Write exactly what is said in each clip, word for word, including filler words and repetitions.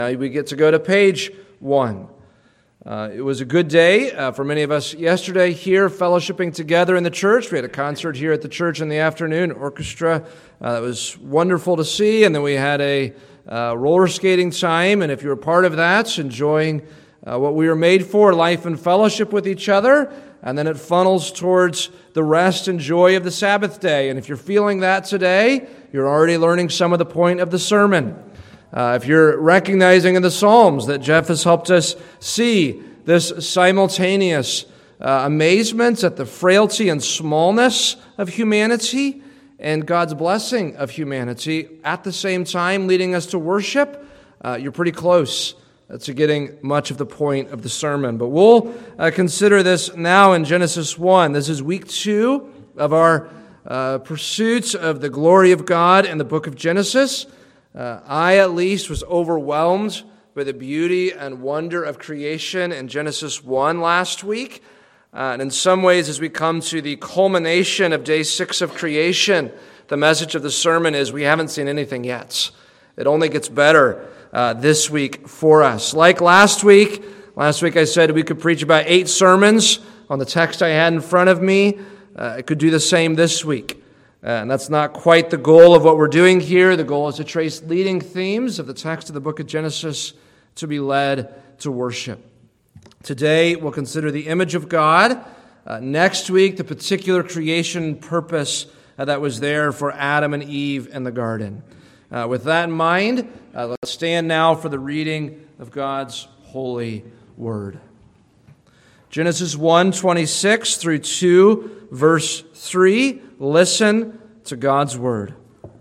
Uh, we get to go to page one. Uh, it was a good day uh, for many of us yesterday here, fellowshipping together in the church. We had a concert here at the church in the afternoon, orchestra. Uh, that was wonderful to see. And then we had a uh, roller skating time. And if you were part of that, enjoying uh, what we were made for, life and fellowship with each other. And then it funnels towards the rest and joy of the Sabbath day. And if you're feeling that today, you're already learning some of the point of the sermon. Uh, if you're recognizing in the Psalms that Jeff has helped us see this simultaneous uh, amazement at the frailty and smallness of humanity and God's blessing of humanity at the same time leading us to worship, uh, you're pretty close to getting much of the point of the sermon. But we'll uh, consider this now in Genesis one. This is week two of our uh, pursuits of the glory of God in the book of Genesis. Uh, I, at least, was overwhelmed by the beauty and wonder of creation in Genesis one last week. Uh, and in some ways, as we come to the culmination of day six of creation, the message of the sermon is we haven't seen anything yet. It only gets better uh, this week for us. Like last week, last week I said we could preach about eight sermons on the text I had in front of me. Uh, I could do the same this week. Uh, and that's not quite the goal of what we're doing here. The goal is to trace leading themes of the text of the book of Genesis to be led to worship. Today, we'll consider the image of God. Uh, next week, the particular creation purpose uh, that was there for Adam and Eve in the garden. Uh, with that in mind, uh, let's stand now for the reading of God's holy word. Genesis one, twenty-six through two, verse three. Listen to God's word.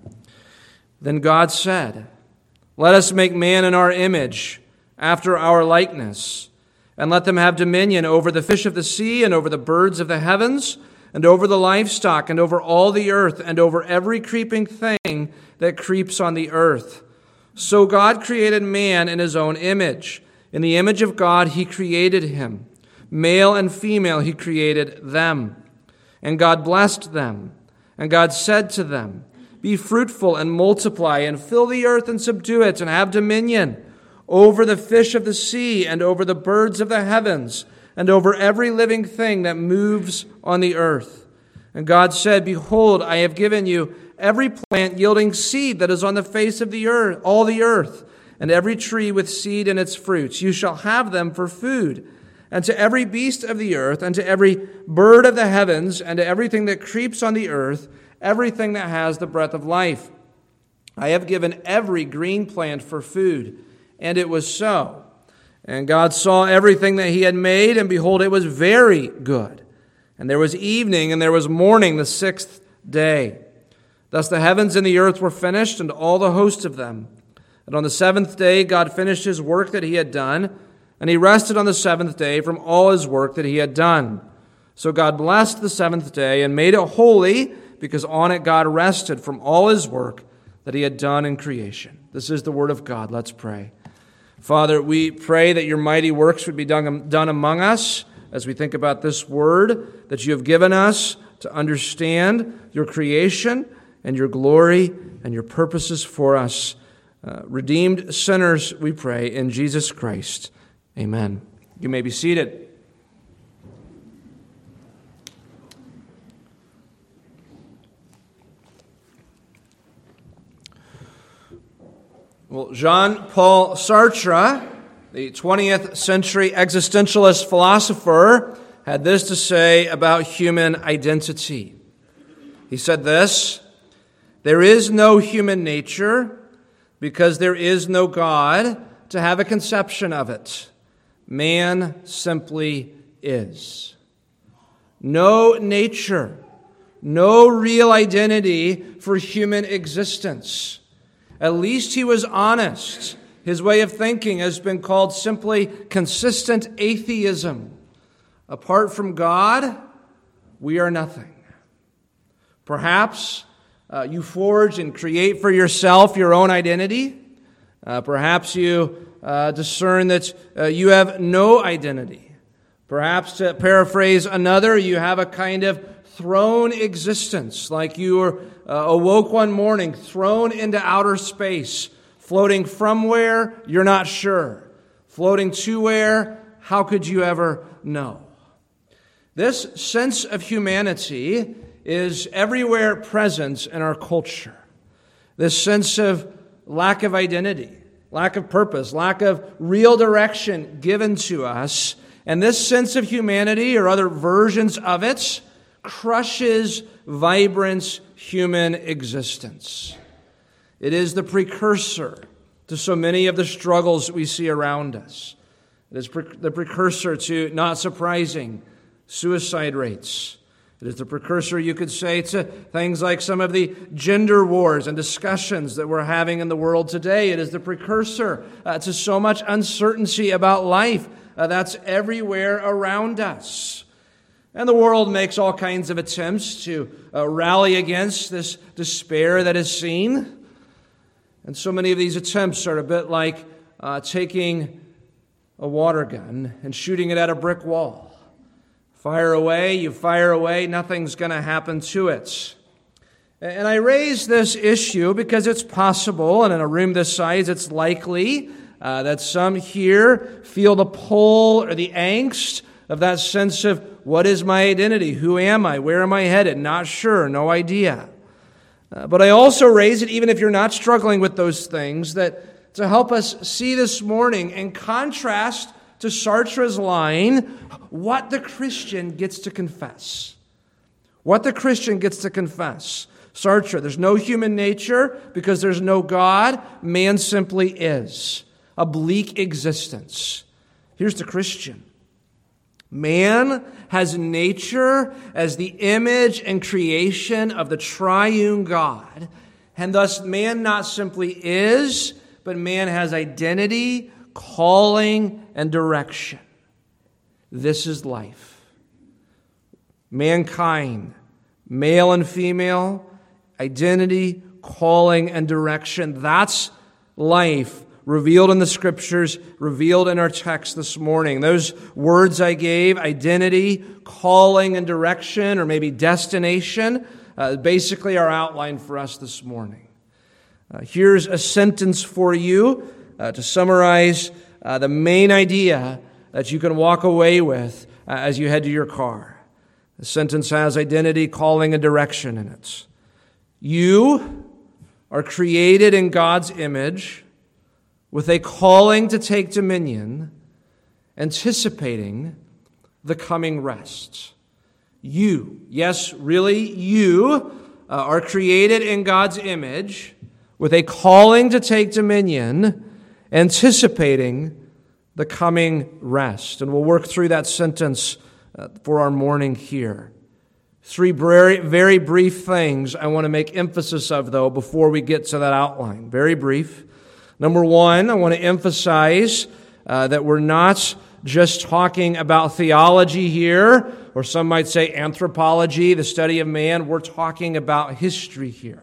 Then God said, "Let us make man in our image, after our likeness, and let them have dominion over the fish of the sea, and over the birds of the heavens, and over the livestock, and over all the earth, and over every creeping thing that creeps on the earth." So God created man in his own image. In the image of God he created him. Male and female he created them. And God blessed them. And God said to them, "Be fruitful and multiply, and fill the earth and subdue it, and have dominion over the fish of the sea, and over the birds of the heavens, and over every living thing that moves on the earth." And God said, "Behold, I have given you every plant yielding seed that is on the face of the earth, all the earth, and every tree with seed in its fruits. You shall have them for food. And to every beast of the earth, and to every bird of the heavens, and to everything that creeps on the earth, everything that has the breath of life, I have given every green plant for food." And it was so. And God saw everything that he had made, and behold, it was very good. And there was evening, and there was morning, the sixth day. Thus the heavens and the earth were finished, and all the host of them. And on the seventh day God finished his work that he had done, and he rested on the seventh day from all his work that he had done. So God blessed the seventh day and made it holy, because on it God rested from all his work that he had done in creation. This is the word of God. Let's pray. Father, we pray that your mighty works would be done, done among us as we think about this word that you have given us to understand your creation and your glory and your purposes for us. Uh, redeemed sinners, we pray, in Jesus Christ. Amen. You may be seated. Well, Jean-Paul Sartre, the twentieth century existentialist philosopher, had this to say about human identity. He said this: "There is no human nature because there is no God to have a conception of it. Man simply is." No nature, no real identity for human existence. At least he was honest. His way of thinking has been called simply consistent atheism. Apart from God, we are nothing. Perhaps uh, you forge and create for yourself your own identity. Uh, perhaps you uh, discern that uh, you have no identity. Perhaps, to paraphrase another, you have a kind of thrown existence, like you were uh, awoke one morning, thrown into outer space, Floating from where? You're not sure. Floating to where? How could you ever know? This sense of humanity is everywhere present in our culture. This sense of lack of identity, lack of purpose, lack of real direction given to us. And this sense of humanity, or other versions of it, crushes vibrant human existence. It is the precursor to so many of the struggles we see around us. It is pre- the precursor to, not surprising, suicide rates. It is the precursor, you could say, to things like some of the gender wars and discussions that we're having in the world today. It is the precursor uh, to so much uncertainty about life uh, that's everywhere around us. And the world makes all kinds of attempts to uh, rally against this despair that is seen. And so many of these attempts are a bit like uh, taking a water gun and shooting it at a brick wall. Fire away, you fire away, nothing's going to happen to it. And I raise this issue because it's possible, and in a room this size, it's likely uh, that some here feel the pull or the angst of that sense of, what is my identity? Who am I? Where am I headed? Not sure, no idea. Uh, but I also raise it, even if you're not struggling with those things, that to help us see this morning, in contrast to Sartre's line, what the Christian gets to confess. What the Christian gets to confess. Sartre, there's no human nature because there's no God. Man simply is. A bleak existence. Here's the Christian. Man has nature as the image and creation of the triune God. And thus man not simply is, but man has identity, calling, and direction. This is life. Mankind, male and female, identity, calling, and direction. That's life revealed in the Scriptures, revealed in our text this morning. Those words I gave, identity, calling, and direction, or maybe destination, uh, basically our outline for us this morning. Uh, here's a sentence for you uh, to summarize uh, the main idea that you can walk away with uh, as you head to your car. The sentence has identity, calling, and direction in it. You are created in God's image with a calling to take dominion, anticipating the coming rest. You, yes, really, you uh, are created in God's image with a calling to take dominion, anticipating the coming rest. And we'll work through that sentence uh, for our morning here. Three very, very brief things I want to make emphasis of, though, before we get to that outline. Very brief. Number one, I want to emphasize uh, that we're not just talking about theology here, or some might say anthropology, the study of man. We're talking about history here.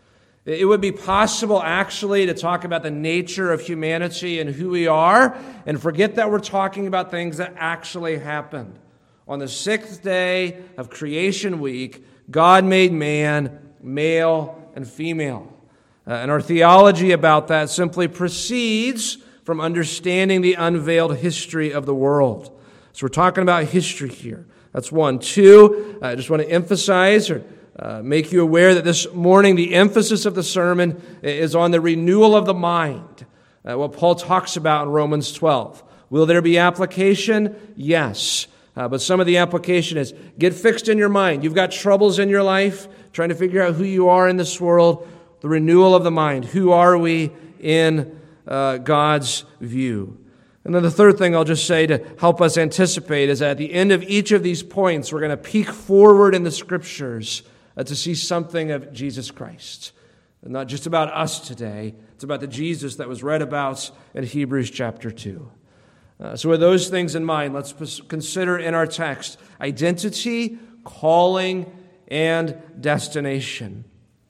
It would be possible, actually, to talk about the nature of humanity and who we are, and forget that we're talking about things that actually happened. On the sixth day of creation week, God made man, male and female. Uh, and our theology about that simply proceeds from understanding the unveiled history of the world. So we're talking about history here. That's one. Two, I just want to emphasize or uh, make you aware that this morning the emphasis of the sermon is on the renewal of the mind, uh, what Paul talks about in Romans twelve. Will there be application? Yes. Uh, but some of the application is get fixed in your mind. You've got troubles in your life, trying to figure out who you are in this world. The renewal of the mind. Who are we in uh, God's view? And then the third thing I'll just say to help us anticipate is that at the end of each of these points, we're going to peek forward in the Scriptures uh, to see something of Jesus Christ. And not just about us today. It's about the Jesus that was read about in Hebrews chapter two. Uh, so with those things in mind, let's consider in our text identity, calling, and destination.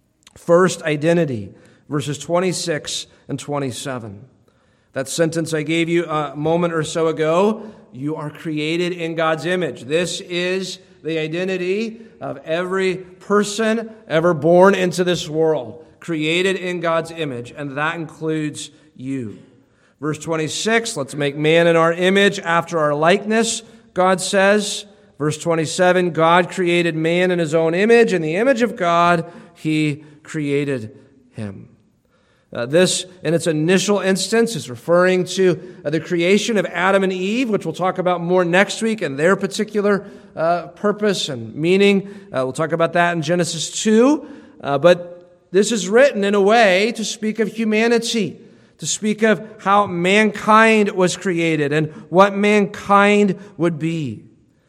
First, identity, verses twenty-six and twenty-seven. That sentence I gave you a moment or so ago, you are created in God's image. This is the identity of every person ever born into this world. created in God's image, and that includes you. Verse twenty-six, let's make man in our image after our likeness, God says. Verse twenty-seven, God created man in his own image. In the image of God, he created him. Uh, this, in its initial instance, is referring to uh, the creation of Adam and Eve, which we'll talk about more next week, and their particular uh, purpose and meaning. Uh, we'll talk about that in Genesis two. Uh, but this is written in a way to speak of humanity, to speak of how mankind was created and what mankind would be.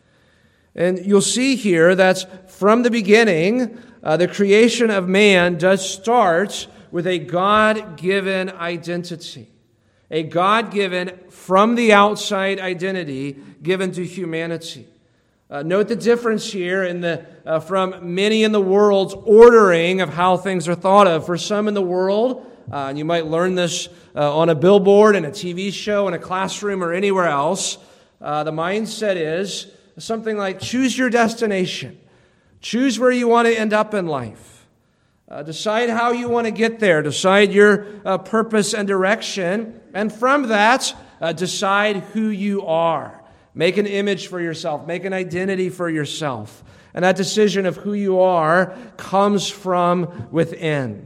And you'll see here that from the beginning, uh, the creation of man does start with a God-given identity, a God-given, from the outside identity given to humanity. Uh, note the difference here in the uh, from many in the world's ordering of how things are thought of. For some in the world, uh, and you might learn this uh, on a billboard, in a T V show, in a classroom, or anywhere else, uh, the mindset is something like choose your destination. Choose where you want to end up in life. Uh, decide how you want to get there. Decide your uh, purpose and direction. And from that, uh, decide who you are. Make an image for yourself. Make an identity for yourself. And that decision of who you are comes from within.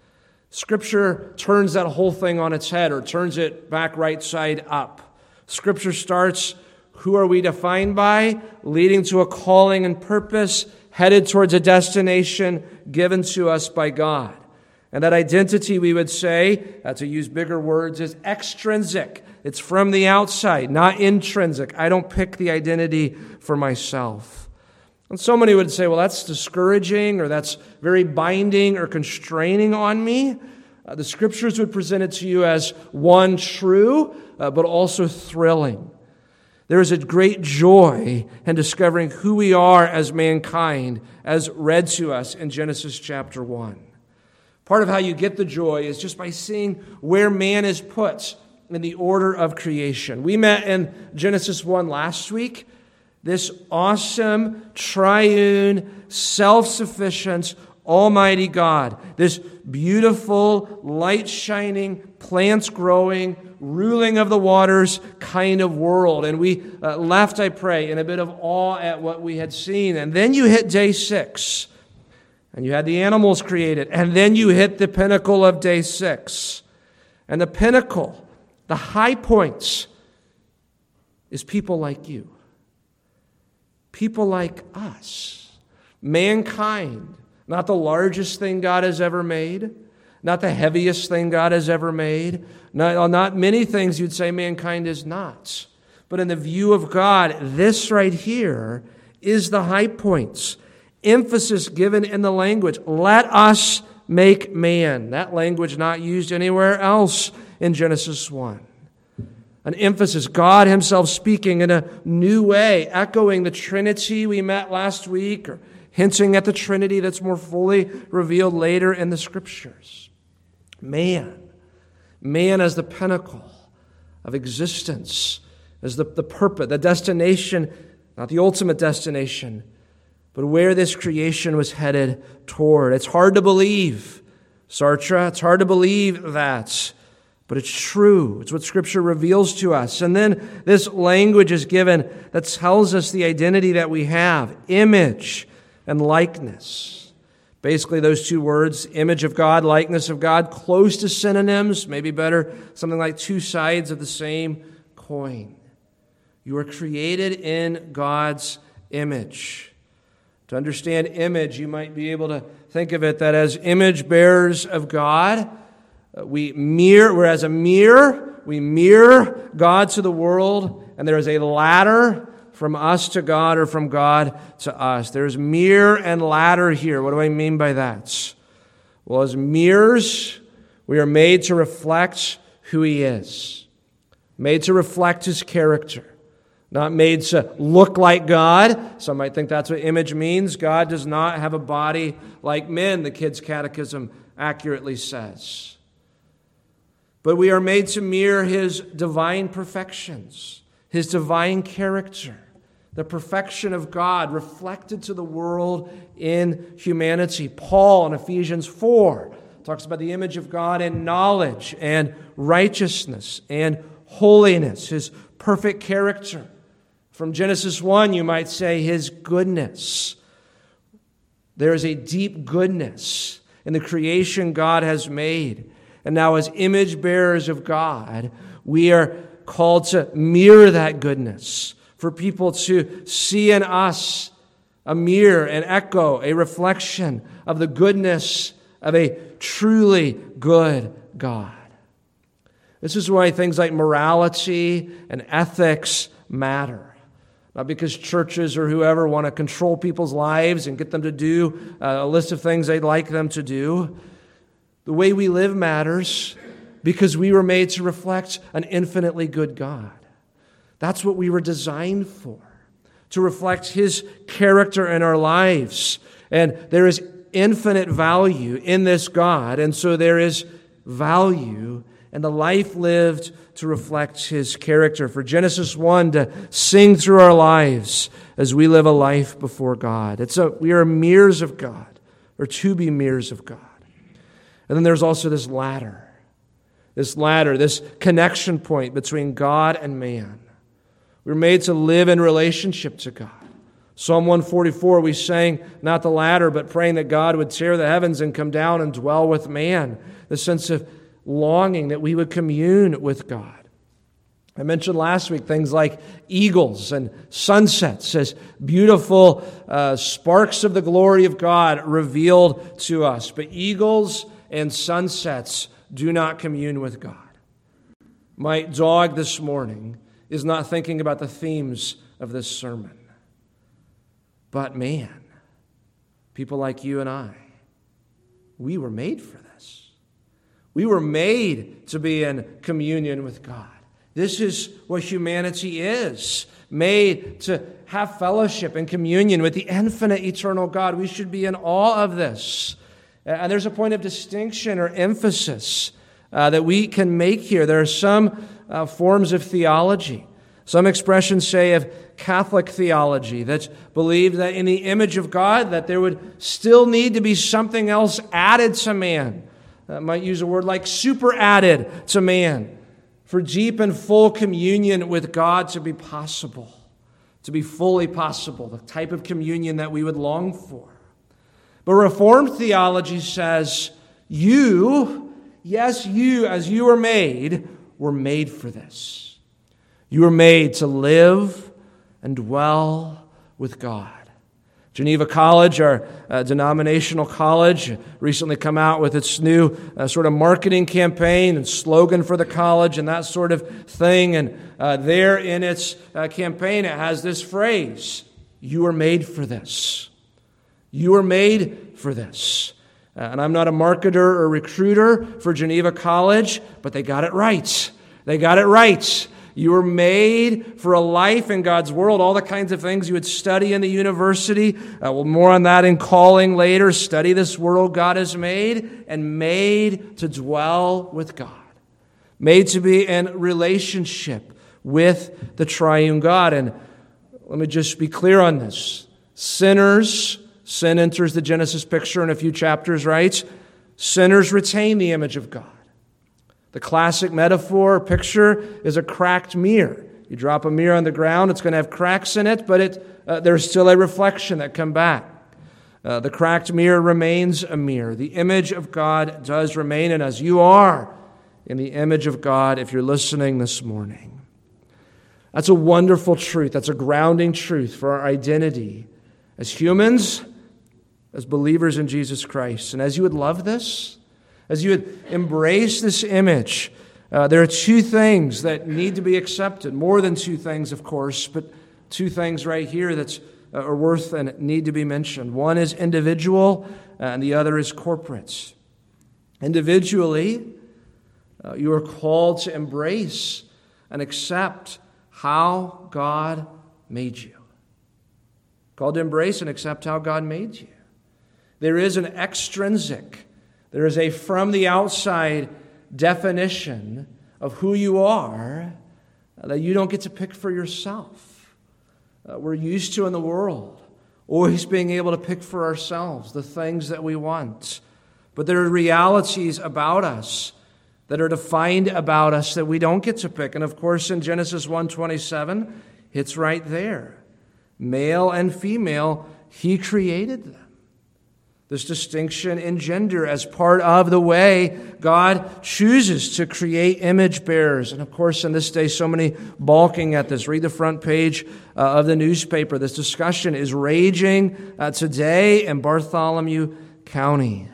Scripture turns that whole thing on its head, or turns it back right side up. Scripture starts, who are we defined by? Leading to a calling and purpose, headed towards a destination given to us by God. And that identity, we would say, uh, to use bigger words, is extrinsic. It's from the outside, not intrinsic. I don't pick the identity for myself. And so many would say, well, that's discouraging, or that's very binding or constraining on me. Uh, the Scriptures would present it to you as, one, true, uh, but also thrilling. There is a great joy in discovering who we are as mankind, as read to us in Genesis chapter one. Part of how you get the joy is just by seeing where man is put in the order of creation. We met in Genesis one last week. This awesome, triune, self-sufficient, almighty God. This beautiful, light-shining, plants growing, ruling of the waters kind of world. And we uh, left, I pray, in a bit of awe at what we had seen. And then you hit day six, and you had the animals created. And then you hit the pinnacle of day six. And the pinnacle, the high points, is people like you. People like us. Mankind. Not the largest thing God has ever made. Not the heaviest thing God has ever made. Not, not many things you'd say mankind is not. But in the view of God, this right here is the high points. Emphasis given in the language. Let us make man. That language not used anywhere else in Genesis one. An emphasis, God himself speaking in a new way, echoing the Trinity we met last week, or hinting at the Trinity that's more fully revealed later in the Scriptures. Man. Man as the pinnacle of existence, as the, the purpose, the destination, not the ultimate destination, but where this creation was headed toward. It's hard to believe, Sartre. It's hard to believe that. But it's true. It's what Scripture reveals to us. And then this language is given that tells us the identity that we have. Image and likeness. Basically, those two words, image of God, likeness of God, close to synonyms, maybe better, something like two sides of the same coin. You are created in God's image. To understand image, you might be able to think of it that as image bearers of God, we mirror, we're as a mirror, we mirror God to the world, and there is a ladder from us to God, or from God to us. There's mirror and ladder here. What do I mean by that? Well, as mirrors, we are made to reflect who He is. Made to reflect His character. Not made to look like God. Some might think that's what image means. God does not have a body like men, the Kids' Catechism accurately says. But we are made to mirror His divine perfections, His divine character, the perfection of God reflected to the world in humanity. Paul in Ephesians four talks about the image of God in knowledge and righteousness and holiness, His perfect character. From Genesis one, you might say His goodness. There is a deep goodness in the creation God has made. And now as image bearers of God, we are called to mirror that goodness, for people to see in us a mirror, an echo, a reflection of the goodness of a truly good God. This is why things like morality and ethics matter. Not because churches or whoever want to control people's lives and get them to do a list of things they'd like them to do. The way we live matters because we were made to reflect an infinitely good God. That's what we were designed for, to reflect His character in our lives. And there is infinite value in this God, and so there is value in the life lived to reflect His character. For Genesis one to sing through our lives as we live a life before God. It's a, we are mirrors of God, or to be mirrors of God. And then there's also this ladder, this ladder, this connection point between God and man. We're made to live in relationship to God. Psalm one forty-four, we sang not the ladder, but praying that God would tear the heavens and come down and dwell with man. The sense of longing that we would commune with God. I mentioned last week things like eagles and sunsets as beautiful uh, sparks of the glory of God revealed to us. But eagles and sunsets do not commune with God. My dog this morning is not thinking about the themes of this sermon. But man, people like you and I, we were made for this. We were made to be in communion with God. This is what humanity is, made to have fellowship and communion with the infinite, eternal God. We should be in awe of this. And there's a point of distinction or emphasis uh, that we can make here. There are some uh, forms of theology. Some expressions say of Catholic theology that believed that in the image of God that there would still need to be something else added to man. I might use a word like super added to man for deep and full communion with God to be possible, to be fully possible, the type of communion that we would long for. But Reformed theology says, you, yes, you, as you were made, were made for this. You were made to live and dwell with God. Geneva College, our uh, denominational college, recently come out with its new uh, sort of marketing campaign and slogan for the college and that sort of thing. And uh, there in its uh, campaign, it has this phrase, you were made for this. You were made for this. Uh, and I'm not a marketer or recruiter for Geneva College, but they got it right. They got it right. You were made for a life in God's world, all the kinds of things you would study in the university. Uh, well, more on that in calling later. Study this world God has made, and made to dwell with God. Made to be in relationship with the triune God. And let me just be clear on this. Sinners, sin enters the Genesis picture in a few chapters, right? Sinners retain the image of God. The classic metaphor or picture is a cracked mirror. You drop a mirror on the ground, it's going to have cracks in it, but it, uh, there's still a reflection that come back. Uh, the cracked mirror remains a mirror. The image of God does remain in us. You are in the image of God if you're listening this morning. That's a wonderful truth. That's a grounding truth for our identity as humans, as believers in Jesus Christ. And as you would love this, as you would embrace this image, uh, there are two things that need to be accepted. More than two things, of course, but two things right here that uh, are worth and need to be mentioned. One is individual, uh, and the other is corporate. Individually, uh, you are called to embrace and accept how God made you. Called to embrace and accept how God made you. There is an extrinsic There is a from the outside definition of who you are that you don't get to pick for yourself. Uh, we're used to in the world always being able to pick for ourselves the things that we want. But there are realities about us that are defined about us that we don't get to pick. And of course, in Genesis one twenty-seven, it's right there. Male and female, He created them. This distinction in gender as part of the way God chooses to create image bearers. And of course, in this day, so many balking at this. Read the front page uh, of the newspaper. This discussion is raging uh, today in Bartholomew County.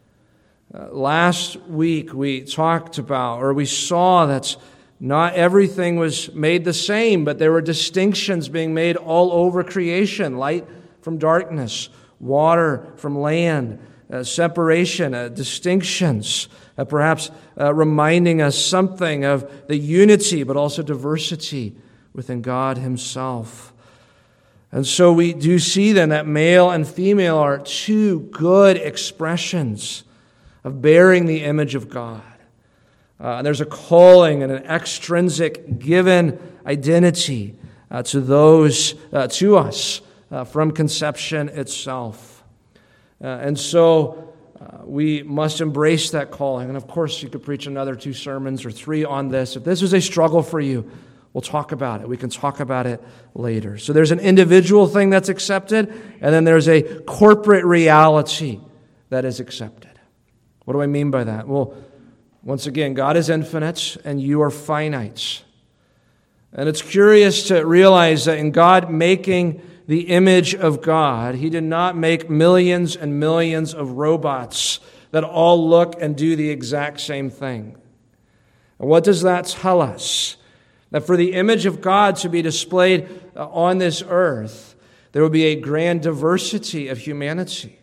Uh, last week, we talked about, or we saw that not everything was made the same, but there were distinctions being made all over creation. Light from darkness, water from land, uh, separation, uh, distinctions, uh, perhaps uh, reminding us something of the unity, but also diversity within God Himself. And so we do see then that male and female are two good expressions of bearing the image of God. Uh, and there's a calling and an extrinsic given identity uh, to those, uh, to us, Uh, from conception itself. Uh, and so uh, we must embrace that calling. And of course, you could preach another two sermons or three on this. If this is a struggle for you, we'll talk about it. We can talk about it later. So there's an individual thing that's accepted, and then there's a corporate reality that is accepted. What do I mean by that? Well, once again, God is infinite, and you are finite. And it's curious to realize that in God making the image of God, He did not make millions and millions of robots that all look and do the exact same thing. And what does that tell us? That for the image of God to be displayed on this earth, there will be a grand diversity of humanity.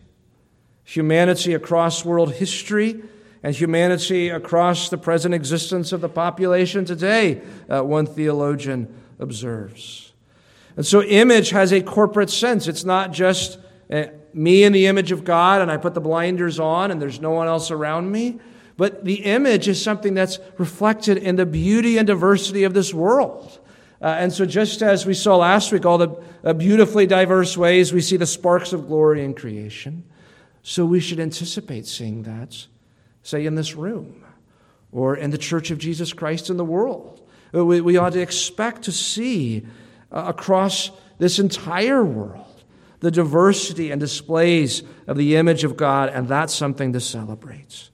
Humanity across world history and humanity across the present existence of the population today, uh, one theologian observes. And so image has a corporate sense. It's not just uh, me in the image of God and I put the blinders on and there's no one else around me. But the image is something that's reflected in the beauty and diversity of this world. Uh, and so just as we saw last week, all the uh, beautifully diverse ways we see the sparks of glory in creation, so we should anticipate seeing that, say, in this room or in the Church of Jesus Christ in the world. We, we ought to expect to see Uh, across this entire world, the diversity and displays of the image of God, and that's something to celebrate.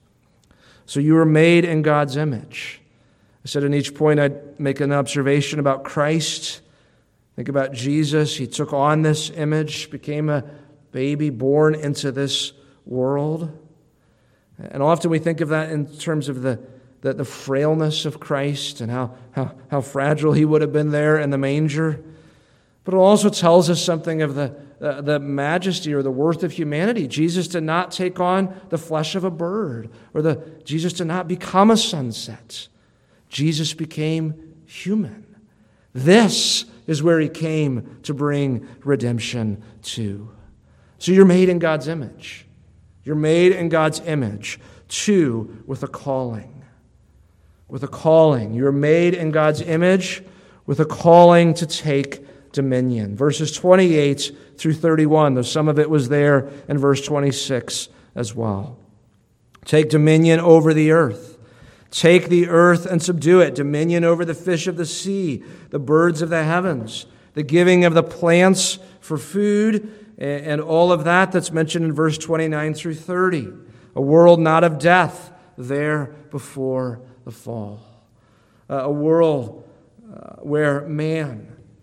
So you were made in God's image. I said in each point I'd make an observation about Christ. Think about Jesus. He took on this image, became a baby born into this world. And often we think of that in terms of the The, the frailness of Christ and how, how, how fragile He would have been there in the manger. But it also tells us something of the, uh, the majesty or the worth of humanity. Jesus did not take on the flesh of a bird, or the Jesus did not become a sunset. Jesus became human. This is where He came to bring redemption to. So you're made in God's image. You're made in God's image, too, with a calling. With a calling. You're made in God's image with a calling to take dominion. Verses twenty-eight through thirty-one, though some of it was there in verse twenty-six as well. Take dominion over the earth. Take the earth and subdue it. Dominion over the fish of the sea, the birds of the heavens, the giving of the plants for food, and all of that that's mentioned in verse twenty-nine through thirty. A world not of death there before the fall. Uh, a world uh, where man,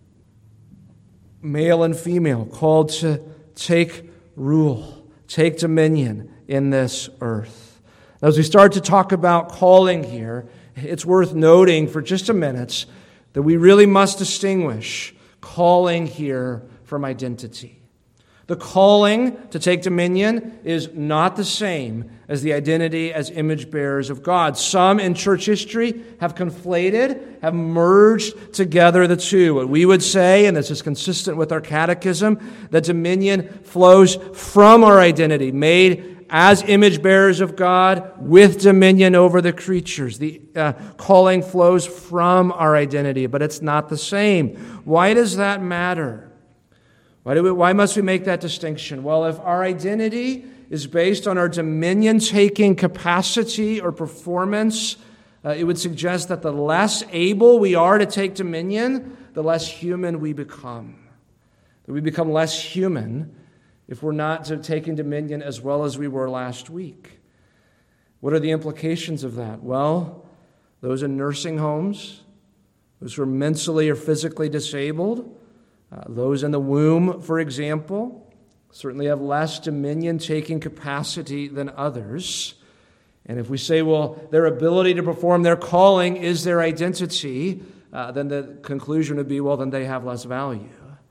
male and female, called to take rule, take dominion in this earth. As we start to talk about calling here, it's worth noting for just a minute that we really must distinguish calling here from identity. The calling to take dominion is not the same as the identity as image bearers of God. Some in church history have conflated, have merged together the two. What we would say, and this is consistent with our catechism, that dominion flows from our identity, made as image bearers of God with dominion over the creatures. The uh, calling flows from our identity, but it's not the same. Why does that matter? Why, do we, why must we make that distinction? Well, if our identity is based on our dominion-taking capacity or performance, uh, it would suggest that the less able we are to take dominion, the less human we become. That we become less human if we're not taking dominion as well as we were last week. What are the implications of that? Well, those in nursing homes, those who are mentally or physically disabled, uh, those in the womb, for example, certainly have less dominion-taking capacity than others. And if we say, well, their ability to perform their calling is their identity, uh, then the conclusion would be, well, then they have less value.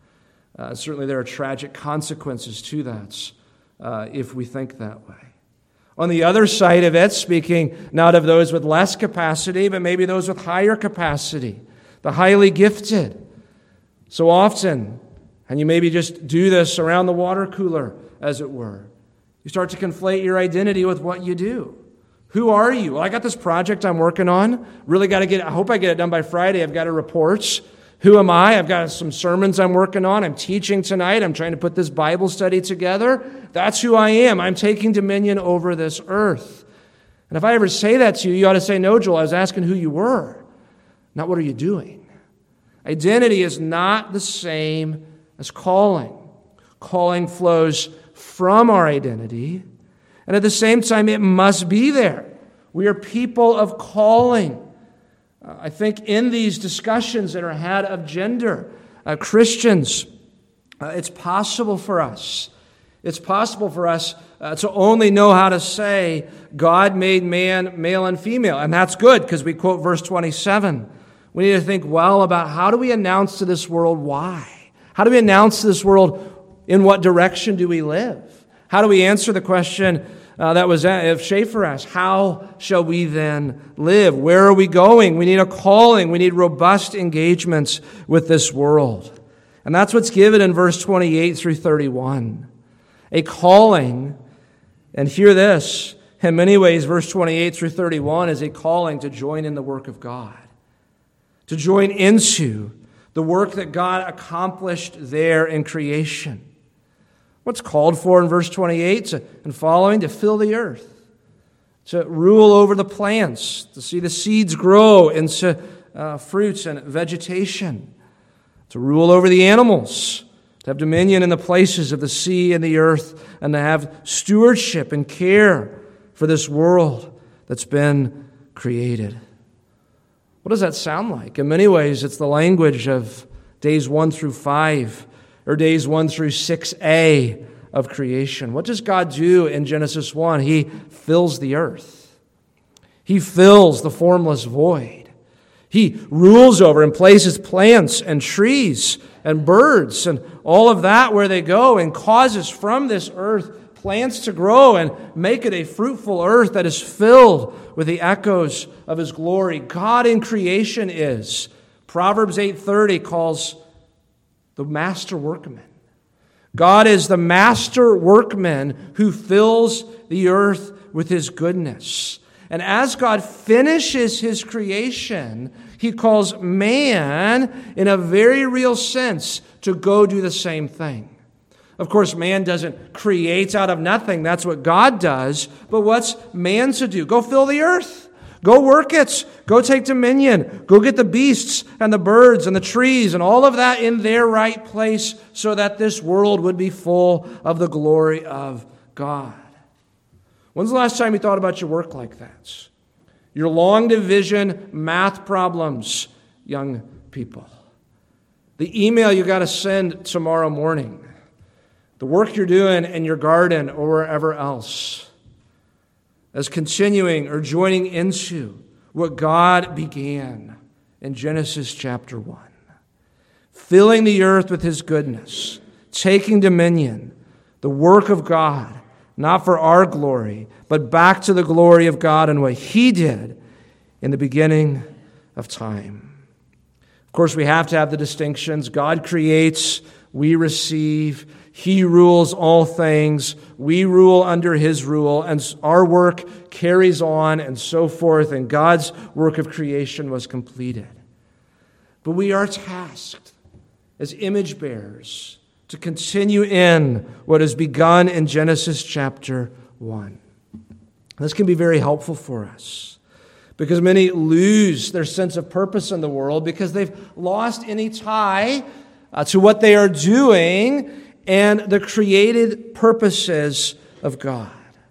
Uh, certainly there are tragic consequences to that uh, if we think that way. On the other side of it, speaking not of those with less capacity, but maybe those with higher capacity, the highly gifted. So often, and you maybe just do this around the water cooler, as it were, you start to conflate your identity with what you do. Who are you? Well, I got this project I'm working on. Really got to get, I hope I get it done by Friday. I've got a report. Who am I? I've got some sermons I'm working on. I'm teaching tonight. I'm trying to put this Bible study together. That's who I am. I'm taking dominion over this earth. And if I ever say that to you, you ought to say, no, Joel, I was asking who you were, not what are you doing. Identity is not the same as calling. Calling flows from our identity, and at the same time, it must be there. We are people of calling. Uh, I think in these discussions that are had of gender, uh, Christians, uh, it's possible for us. It's possible for us uh, to only know how to say, God made man male and female. And that's good because we quote verse twenty-seven. We need to think well about how do we announce to this world why? How do we announce to this world in what direction do we live? How do we answer the question uh, that was if Schaefer asked, how shall we then live? Where are we going? We need a calling. We need robust engagements with this world. And that's what's given in verse twenty-eight through thirty-one. A calling, and hear this, in many ways, verse twenty-eight through thirty-one is a calling to join in the work of God, to join into the work that God accomplished there in creation. What's called for in verse twenty-eight and following? To fill the earth, to rule over the plants, to see the seeds grow into uh, fruits and vegetation, to rule over the animals, to have dominion in the places of the sea and the earth, and to have stewardship and care for this world that's been created. What does that sound like? In many ways, it's the language of days one through five, or days one through six A of creation. What does God do in Genesis one? He fills the earth. He fills the formless void. He rules over and places plants and trees and birds and all of that where they go, and causes from this earth plants to grow and make it a fruitful earth that is filled with the echoes of His glory. God in creation is, Proverbs eight thirty calls the master workman. God is the master workman who fills the earth with His goodness. And as God finishes His creation, He calls man, in a very real sense, to go do the same thing. Of course, man doesn't create out of nothing. That's what God does. But what's man to do? Go fill the earth. Go work it. Go take dominion. Go get the beasts and the birds and the trees and all of that in their right place so that this world would be full of the glory of God. When's the last time you thought about your work like that? Your long division math problems, young people. The email you got to send tomorrow morning. The work you're doing in your garden or wherever else. As continuing or joining into what God began in Genesis chapter one. Filling the earth with His goodness, taking dominion, the work of God, not for our glory, but back to the glory of God and what He did in the beginning of time. Of course, we have to have the distinctions. God creates, we receive. He rules all things. We rule under His rule, and our work carries on and so forth, and God's work of creation was completed. But we are tasked as image bearers to continue in what is begun in Genesis chapter one. This can be very helpful for us because many lose their sense of purpose in the world because they've lost any tie uh, to what they are doing and the created purposes of God.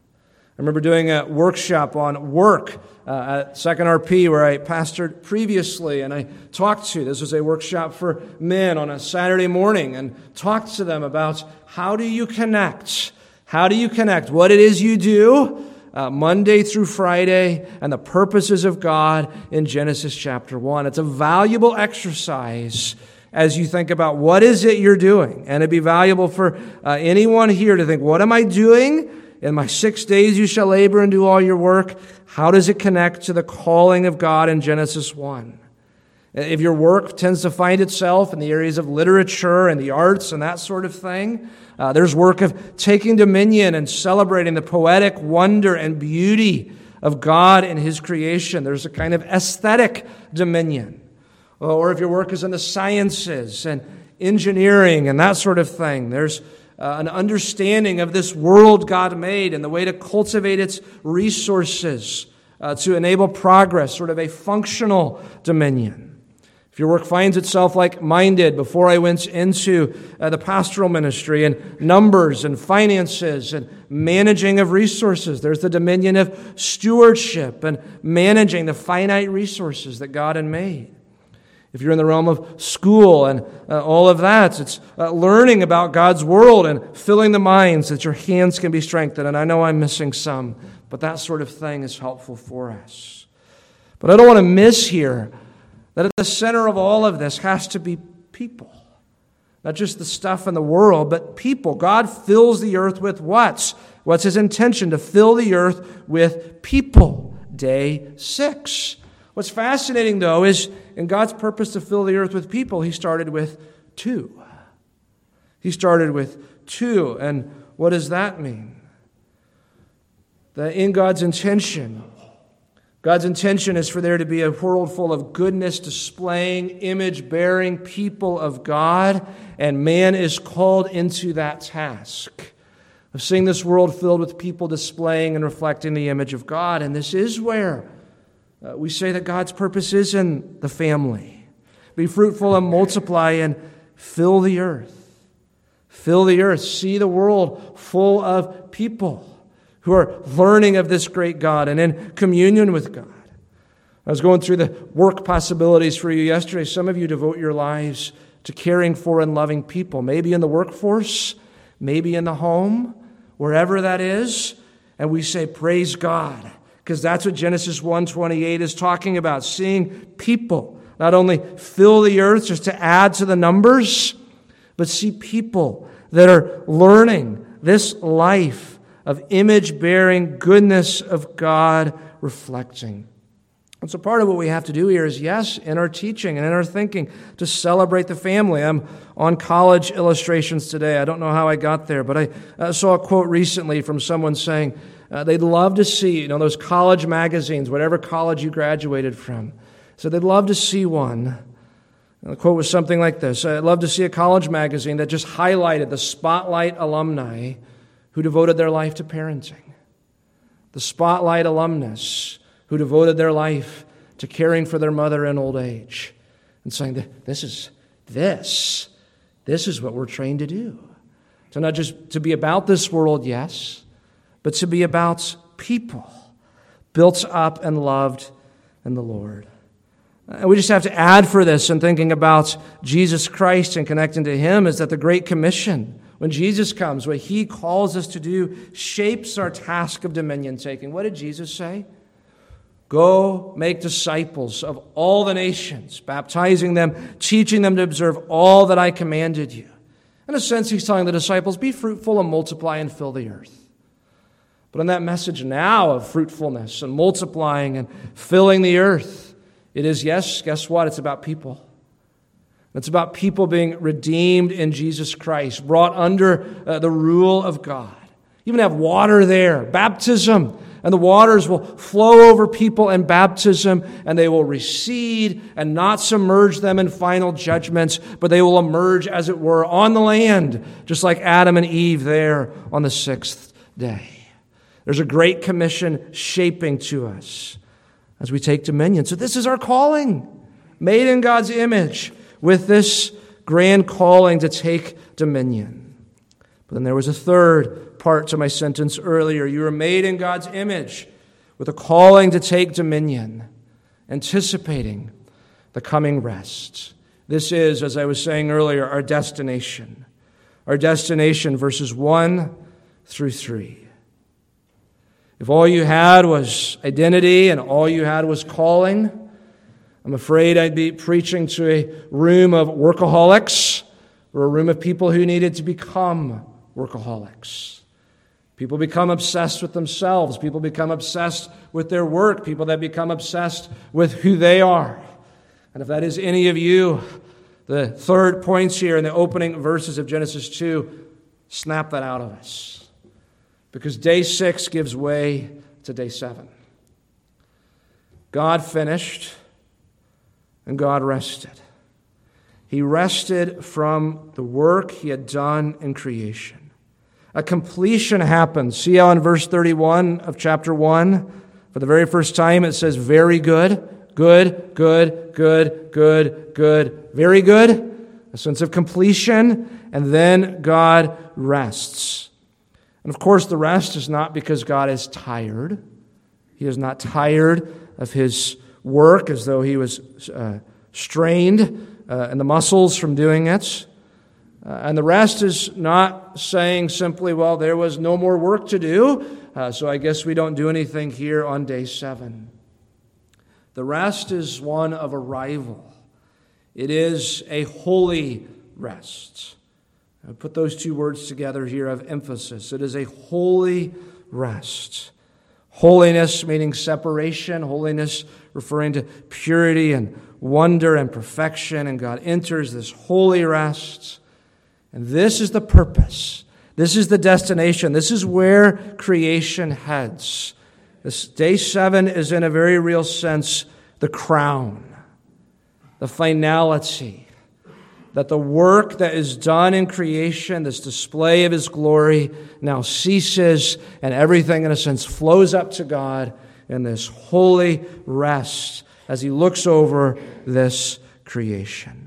I remember doing a workshop on work uh, at Second R P where I pastored previously, and I talked to, this was a workshop for men on a Saturday morning, and talked to them about how do you connect, how do you connect what it is you do uh, Monday through Friday and the purposes of God in Genesis chapter one. It's a valuable exercise as you think about what is it you're doing, and it'd be valuable for uh, anyone here to think, what am I doing? In my six days you shall labor and do all your work. How does it connect to the calling of God in Genesis one? If your work tends to find itself in the areas of literature and the arts and that sort of thing, uh, there's work of taking dominion and celebrating the poetic wonder and beauty of God and His creation. There's a kind of aesthetic dominion. Or if your work is in the sciences and engineering and that sort of thing, there's Uh, an understanding of this world God made and the way to cultivate its resources uh, to enable progress, sort of a functional dominion. If your work finds itself like mine did before I went into uh, the pastoral ministry and numbers and finances and managing of resources, there's the dominion of stewardship and managing the finite resources that God had made. If you're in the realm of school and uh, all of that, it's uh, learning about God's world and filling the minds that your hands can be strengthened. And I know I'm missing some, but that sort of thing is helpful for us. But I don't want to miss here that at the center of all of this has to be people. Not just the stuff in the world, but people. God fills the earth with what? What's His intention? To fill the earth with people. Day six. What's fascinating, though, is in God's purpose to fill the earth with people, He started with two. He started with two. And what does that mean? That in God's intention, God's intention is for there to be a world full of goodness, displaying, image-bearing people of God, and man is called into that task of seeing this world filled with people displaying and reflecting the image of God. And this is where Uh, we say that God's purpose is in the family. Be fruitful and multiply and fill the earth. Fill the earth. See the world full of people who are learning of this great God and in communion with God. I was going through the work possibilities for you yesterday. Some of you devote your lives to caring for and loving people, maybe in the workforce, maybe in the home, wherever that is. And we say, praise God. Because that's what Genesis one twenty-eight is talking about, seeing people not only fill the earth just to add to the numbers, but see people that are learning this life of image-bearing goodness of God reflecting. And so part of what we have to do here is, yes, in our teaching and in our thinking, to celebrate the family. I'm on college illustrations today. I don't know how I got there, but I uh, saw a quote recently from someone saying, Uh, they'd love to see, you know, those college magazines, whatever college you graduated from. So they'd love to see one. And the quote was something like this: I'd love to see a college magazine that just highlighted the spotlight alumni who devoted their life to parenting. The spotlight alumnus who devoted their life to caring for their mother in old age. And saying, this is, this, this is what we're trained to do. So not just to be about this world, yes, but to be about people, built up and loved in the Lord. And we just have to add for this in thinking about Jesus Christ and connecting to Him is that the Great Commission, when Jesus comes, what He calls us to do, shapes our task of dominion taking. What did Jesus say? Go make disciples of all the nations, baptizing them, teaching them to observe all that I commanded you. In a sense, He's telling the disciples, be fruitful and multiply and fill the earth. But in that message now of fruitfulness and multiplying and filling the earth, it is, yes, guess what? It's about people. It's about people being redeemed in Jesus Christ, brought under uh, the rule of God. You even have water there, baptism And the waters will flow over people in baptism, and they will recede and not submerge them in final judgments, but they will emerge, as it were, on the land, just like Adam and Eve there on the sixth day. There's a great commission shaping to us as we take dominion. So this is our calling, made in God's image, with this grand calling to take dominion. But then there was a third part to my sentence earlier. You were made in God's image with a calling to take dominion, anticipating the coming rest. This is, as I was saying earlier, our destination. Our destination, verses one through three. If all you had was identity and all you had was calling, I'm afraid I'd be preaching to a room of workaholics or a room of people who needed to become workaholics. People become obsessed with themselves. People become obsessed with their work. People that become obsessed with who they are. And if that is any of you, the third points here in the opening verses of Genesis two, snap that out of us. Because day six gives way to day seven. God finished and God rested. He rested from the work he had done in creation. A completion happened. See how in verse thirty-one of chapter one, for the very first time it says very good, good, good, good, good, good, very good. A sense of completion, and then God rests. And of course, the rest is not because God is tired. He is not tired of his work as though he was uh, strained uh, in the muscles from doing it. Uh, and the rest is not saying simply, well, there was no more work to do, uh, so I guess we don't do anything here on day seven. The rest is one of arrival. It is a holy rest. I put those two words together here of emphasis. It is a holy rest. Holiness meaning separation. Holiness referring to purity and wonder and perfection. And God enters this holy rest. And this is the purpose. This is the destination. This is where creation heads. This day seven is in a very real sense the crown, the finality. That the work that is done in creation, this display of his glory, now ceases, and everything, in a sense, flows up to God in this holy rest as he looks over this creation.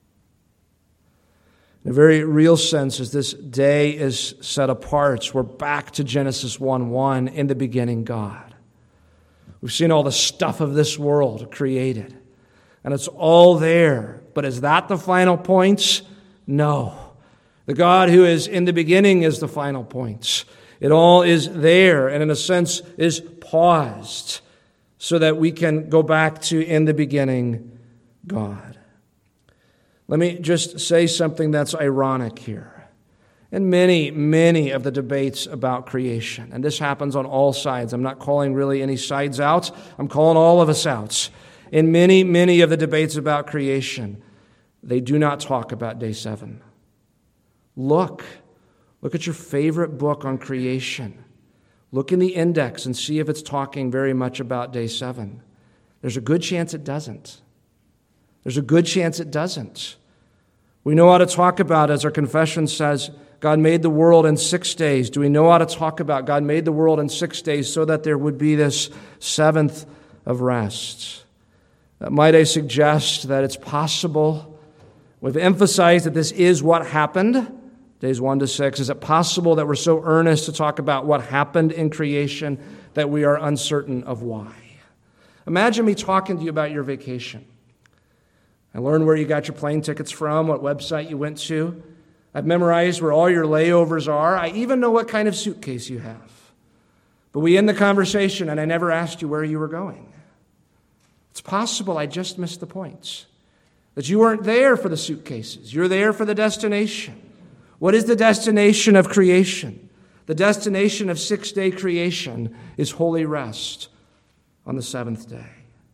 In a very real sense, as this day is set apart, we're back to Genesis one one, in the beginning, God. We've seen all the stuff of this world created. And it's all there. But is that the final point? No. The God who is in the beginning is the final point. It all is there and in a sense is paused so that we can go back to in the beginning God. Let me just say something that's ironic here. In many, many of the debates about creation, and this happens on all sides. I'm not calling really any sides out. I'm calling all of us out. In many, many of the debates about creation, they do not talk about day seven. Look. Look at your favorite book on creation. Look in the index and see if it's talking very much about day seven. There's a good chance it doesn't. There's a good chance it doesn't. We know how to talk about, as our confession says, God made the world in six days. Do we know how to talk about God made the world in six days so that there would be this seventh of rest? Uh, might I suggest that it's possible, we've emphasized that this is what happened, days one to six. Is it possible that we're so earnest to talk about what happened in creation that we are uncertain of why? Imagine me talking to you about your vacation. I learned where you got your plane tickets from, what website you went to. I've memorized where all your layovers are. I even know what kind of suitcase you have. But we end the conversation and I never asked you where you were going. It's possible I just missed the points. That you weren't there for the suitcases. You're there for the destination. What is the destination of creation? The destination of six-day creation is holy rest on the seventh day.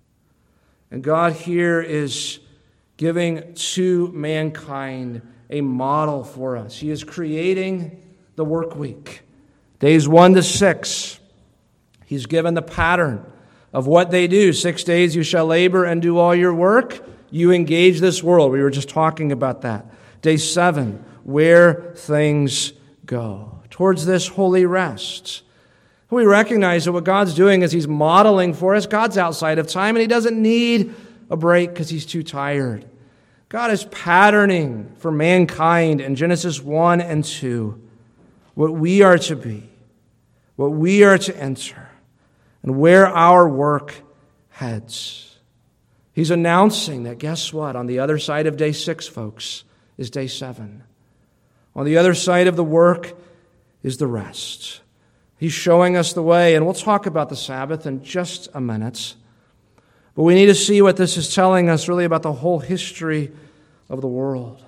And God here is giving to mankind a model for us. He is creating the work week. Days one to six. He's given the pattern of what they do. Six days you shall labor and do all your work. You engage this world. We were just talking about that. Day seven, where things go. Towards this holy rest. We recognize that what God's doing is He's modeling for us. God's outside of time, and He doesn't need a break because He's too tired. God is patterning for mankind in Genesis one and two what we are to be, what we are to enter, and where our work heads. He's announcing that, guess what? On the other side of day six, folks, is day seven. On the other side of the work is the rest. He's showing us the way, and we'll talk about the Sabbath in just a minute. But we need to see what this is telling us really about the whole history of the world.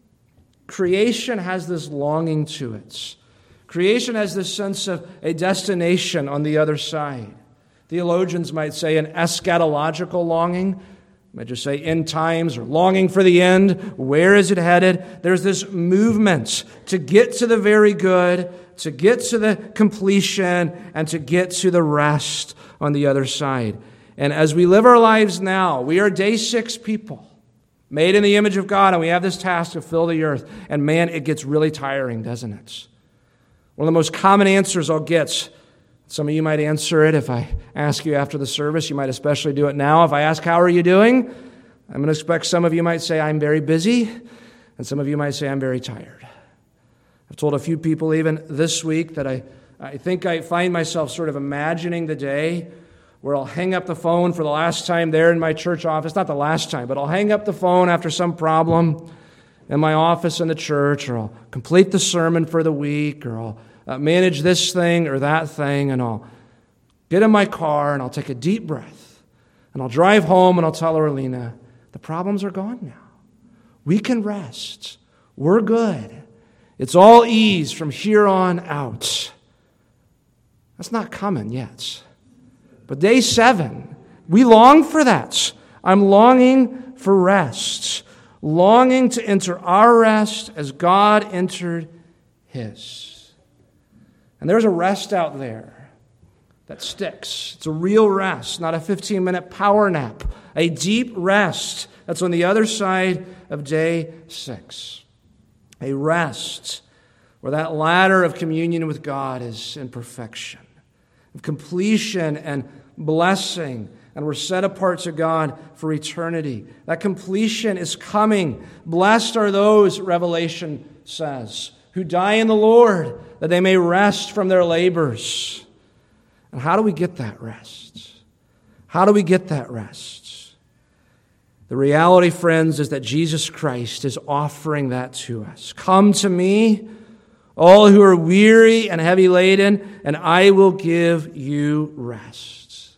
Creation has this longing to it. Creation has this sense of a destination on the other side. Theologians might say an eschatological longing. You might just say end times or longing for the end. Where is it headed? There's this movement to get to the very good, to get to the completion, and to get to the rest on the other side. And as we live our lives now, we are day six people, made in the image of God, and we have this task to fill the earth. And man, it gets really tiring, doesn't it? One of the most common answers I'll get, some of you might answer it if I ask you after the service. You might especially do it now. If I ask, how are you doing? I'm going to expect some of you might say, I'm very busy. And some of you might say, I'm very tired. I've told a few people even this week that I, I think I find myself sort of imagining the day where I'll hang up the phone for the last time there in my church office. Not the last time, but I'll hang up the phone after some problem in my office in the church, or I'll complete the sermon for the week, or I'll uh, manage this thing or that thing, and I'll get in my car and I'll take a deep breath, and I'll drive home and I'll tell Arlena, the problems are gone now. We can rest. We're good. It's all ease from here on out. That's not coming yet. But day seven, we long for that. I'm longing for rest. Longing to enter our rest as God entered His. And there's a rest out there that sticks. It's a real rest, not a fifteen-minute power nap. A deep rest that's on the other side of day six. A rest where that ladder of communion with God is in perfection, of completion and blessing, and we're set apart to God for eternity. That completion is coming. Blessed are those, Revelation says, who die in the Lord, that they may rest from their labors. And how do we get that rest? How do we get that rest? The reality, friends, is that Jesus Christ is offering that to us. Come to me, all who are weary and heavy laden, and I will give you rest.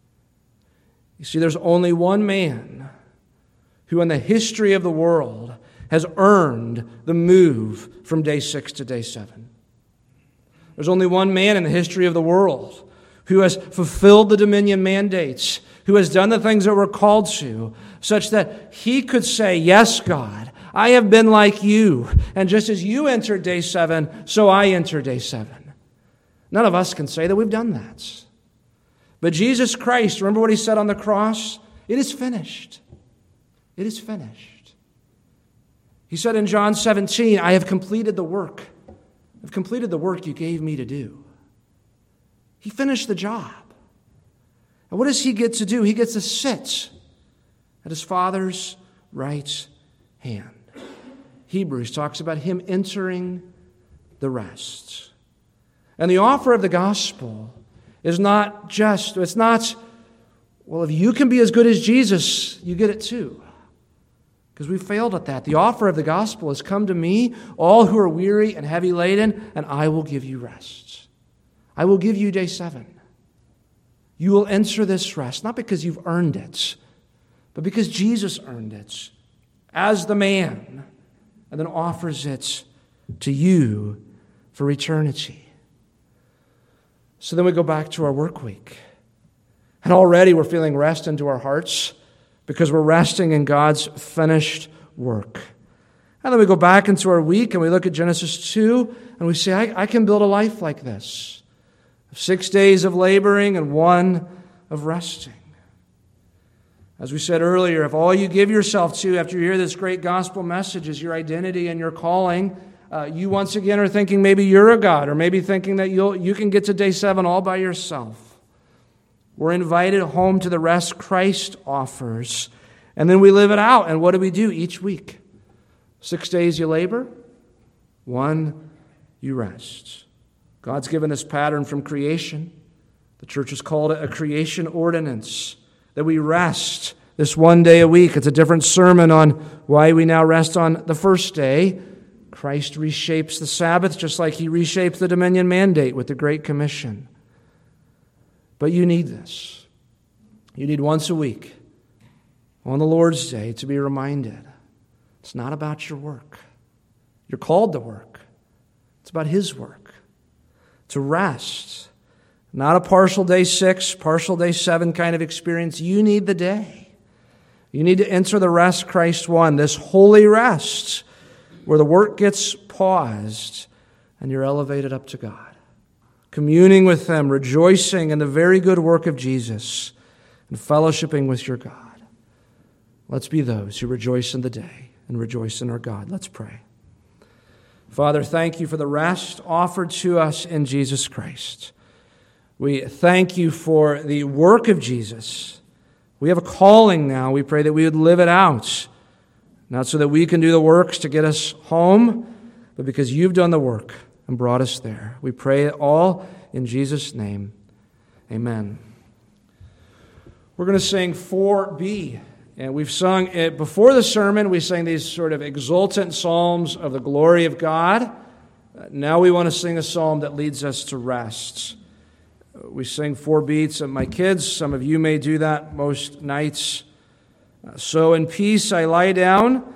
You see, there's only one man who in the history of the world has earned the move from day six to day seven. There's only one man in the history of the world who has fulfilled the dominion mandates, who has done the things that we're called to, such that he could say, yes, God, I have been like you, and just as you entered day seven, so I enter day seven. None of us can say that we've done that. But Jesus Christ, remember what He said on the cross? It is finished. It is finished. He said in John seventeen, I have completed the work. I've completed the work you gave me to do. He finished the job. And what does He get to do? He gets to sit at His Father's right hand. Hebrews talks about Him entering the rest. And the offer of the gospel is not just, it's not, well, if you can be as good as Jesus, you get it too. Because we failed at that. The offer of the gospel is, come to me, all who are weary and heavy laden, and I will give you rest. I will give you day seven. You will enter this rest, not because you've earned it, but because Jesus earned it as the man, and then offers it to you for eternity. So then we go back to our work week. And already we're feeling rest into our hearts because we're resting in God's finished work. And then we go back into our week and we look at Genesis two and we say, I, I can build a life like this. Six days of laboring and one of resting. As we said earlier, if all you give yourself to after you hear this great gospel message is your identity and your calling, uh, you once again are thinking maybe you're a God, or maybe thinking that you'll, you can get to day seven all by yourself. We're invited home to the rest Christ offers, and then we live it out. And what do we do each week? Six days you labor, one you rest. God's given this pattern from creation. The church has called it a creation ordinance, that we rest this one day a week. It's a different sermon on why we now rest on the first day. Christ reshapes the Sabbath just like he reshaped the dominion mandate with the Great Commission. But you need this. You need once a week on the Lord's Day to be reminded it's not about your work. You're called to work. It's about his work. To rest. Not a partial day six, partial day seven kind of experience. You need the day. You need to enter the rest Christ won, this holy rest where the work gets paused and you're elevated up to God. Communing with Him, rejoicing in the very good work of Jesus, and fellowshipping with your God. Let's be those who rejoice in the day and rejoice in our God. Let's pray. Father, thank you for the rest offered to us in Jesus Christ. We thank you for the work of Jesus. We have a calling now. We pray that we would live it out, not so that we can do the works to get us home, but because you've done the work and brought us there. We pray it all in Jesus' name. Amen. We're going to sing four B. And we've sung it before the sermon. We sang these sort of exultant psalms of the glory of God. Now we want to sing a psalm that leads us to rest. We sing four beats, and my kids, some of you may do that most nights. So in peace I lie down.